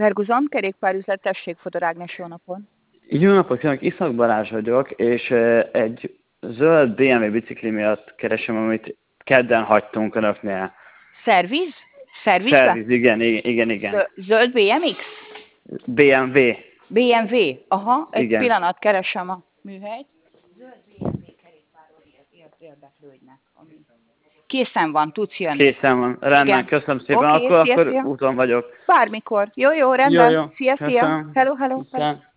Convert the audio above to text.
Verguzon, kerékpárüzlet, tessék, Fodor Ágnes, jó napot. Jó napot kívánok, Iszak Balázs vagyok, és egy zöld BMW bicikli miatt keresem, amit kedden hagytunk önöknél. Szerviz? Szervizbe? Szerviz, igen. Zöld BMX? BMW. BMW? Aha, egy Igen. pillanat, keresem a műhelyt. Zöld BMW kerékpáról érdeklődnek. Készen van, tudsz jönni. Készen van. Rendben, igen. köszönöm szépen. Okay, Akkor szia. úton vagyok. Bármikor. Jó, rendben. Jó. Szia. Köszönöm. Hello. Köszönöm.